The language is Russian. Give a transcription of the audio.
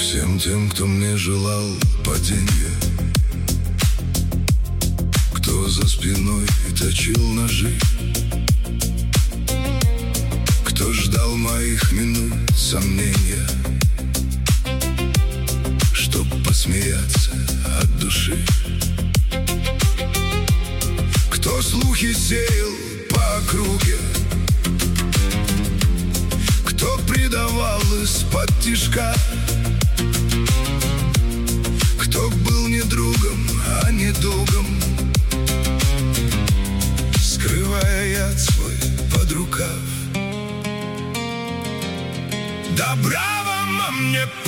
Всем тем, кто мне желал падения, кто за спиной точил ножи, кто ждал моих минут сомнения, чтоб посмеяться от души, кто слухи сеял по округе, кто предавал из-под тишка, кто был не другом, а недугом, скрывая яд свой под рукав. Добра вам, а мне